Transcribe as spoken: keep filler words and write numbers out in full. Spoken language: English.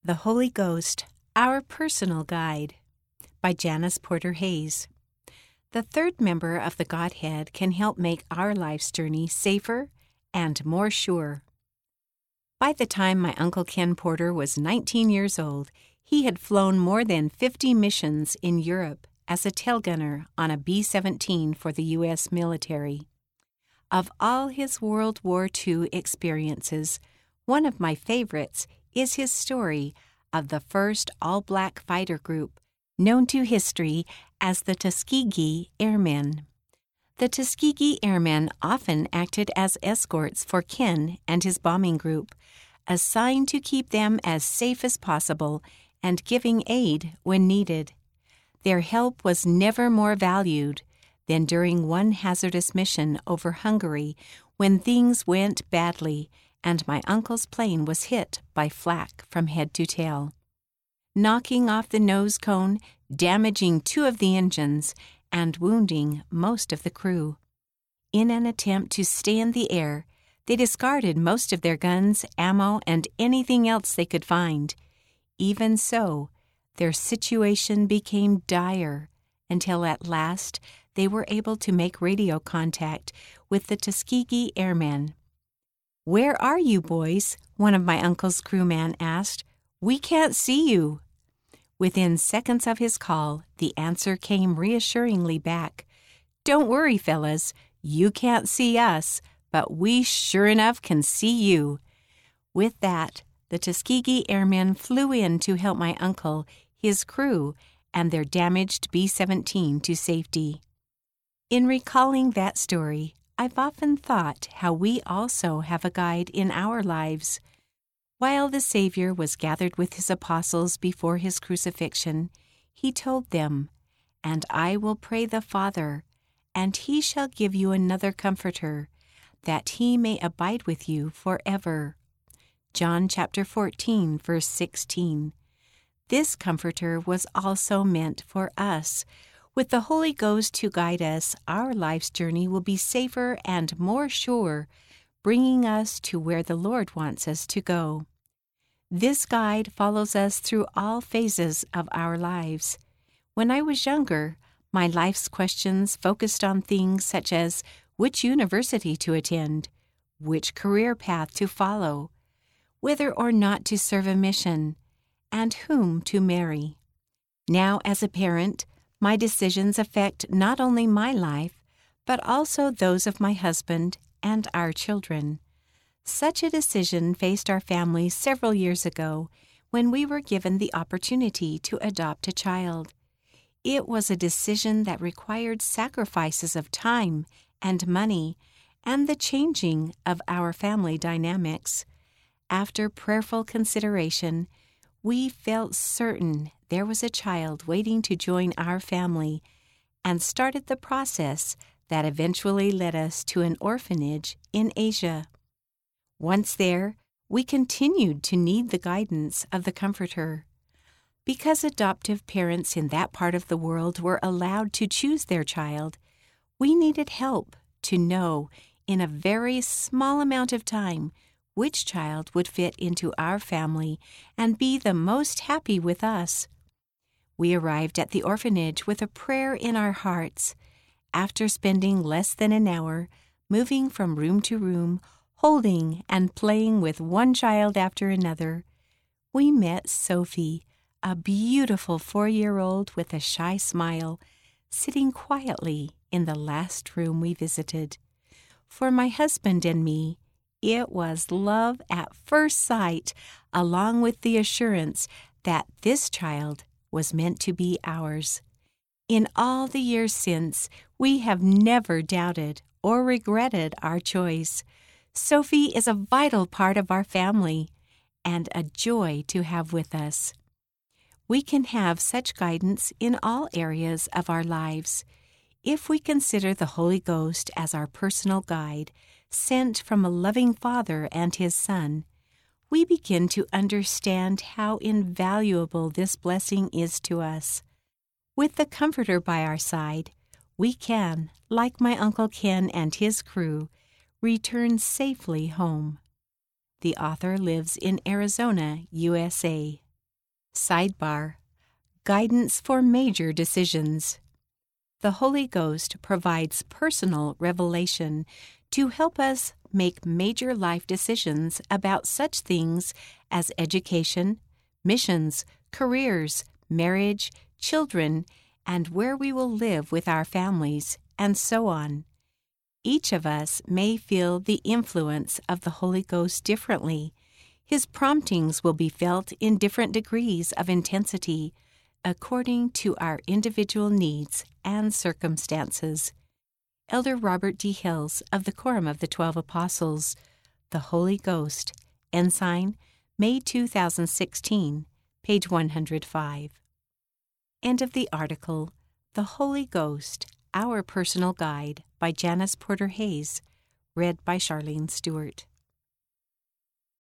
The Holy Ghost, Our Personal Guide by Janice Porter Hayes. The third member of the Godhead can help make our life's journey safer and more sure. By the time my Uncle Ken Porter was nineteen years old, he had flown more than fifty missions in Europe as a tail gunner on a B seventeen for the U S military. Of all his World War Two experiences, one of my favorites is his story of the first all-black fighter group, known to history as the Tuskegee Airmen. The Tuskegee Airmen often acted as escorts for Ken and his bombing group, assigned to keep them as safe as possible and giving aid when needed. Their help was never more valued than during one hazardous mission over Hungary when things went badly and my uncle's plane was hit by flak from head to tail, knocking off the nose cone, damaging two of the engines, and wounding most of the crew. In an attempt to stay in the air, they discarded most of their guns, ammo, and anything else they could find. Even so, their situation became dire until at last they were able to make radio contact with the Tuskegee Airmen. "Where are you, boys?" one of my uncle's crewmen asked. "We can't see you." Within seconds of his call, the answer came reassuringly back. "Don't worry, fellas. You can't see us, but we sure enough can see you." With that, the Tuskegee Airmen flew in to help my uncle, his crew, and their damaged B seventeen to safety. In recalling that story, I've often thought how we also have a guide in our lives. While the Savior was gathered with his apostles before his crucifixion, he told them, "And I will pray the Father, and he shall give you another Comforter, that he may abide with you forever." John chapter fourteen, verse sixteen. This Comforter was also meant for us. With the Holy Ghost to guide us, our life's journey will be safer and more sure, bringing us to where the Lord wants us to go. This guide follows us through all phases of our lives. When I was younger, my life's questions focused on things such as which university to attend, which career path to follow, whether or not to serve a mission, and whom to marry. Now, as a parent, my decisions affect not only my life, but also those of my husband and our children. Such a decision faced our family several years ago when we were given the opportunity to adopt a child. It was a decision that required sacrifices of time and money and the changing of our family dynamics. After prayerful consideration, we felt certain there was a child waiting to join our family and started the process that eventually led us to an orphanage in Asia. Once there, we continued to need the guidance of the Comforter. Because adoptive parents in that part of the world were allowed to choose their child, we needed help to know in a very small amount of time which child would fit into our family and be the most happy with us. We arrived at the orphanage with a prayer in our hearts. After spending less than an hour, moving from room to room, holding and playing with one child after another, we met Sophie, a beautiful four-year-old with a shy smile, sitting quietly in the last room we visited. For my husband and me, it was love at first sight, along with the assurance that this child was meant to be ours. In all the years since, we have never doubted or regretted our choice. Sophie is a vital part of our family and a joy to have with us. We can have such guidance in all areas of our lives. If we consider the Holy Ghost as our personal guide, sent from a loving Father and His Son, we begin to understand how invaluable this blessing is to us. With the Comforter by our side, we can, like my Uncle Ken and his crew, return safely home. The author lives in Arizona, U S A. Sidebar: Guidance for Major Decisions. The Holy Ghost provides personal revelation to help us make major life decisions about such things as education, missions, careers, marriage, children, and where we will live with our families, and so on. Each of us may feel the influence of the Holy Ghost differently. His promptings will be felt in different degrees of intensity, according to our individual needs and circumstances. Elder Robert D. Hills of the Quorum of the Twelve Apostles, The Holy Ghost, Ensign, May two thousand sixteen, page one hundred five. End of the article, The Holy Ghost, Our Personal Guide, by Janice Porter Hayes, read by Charlene Stewart.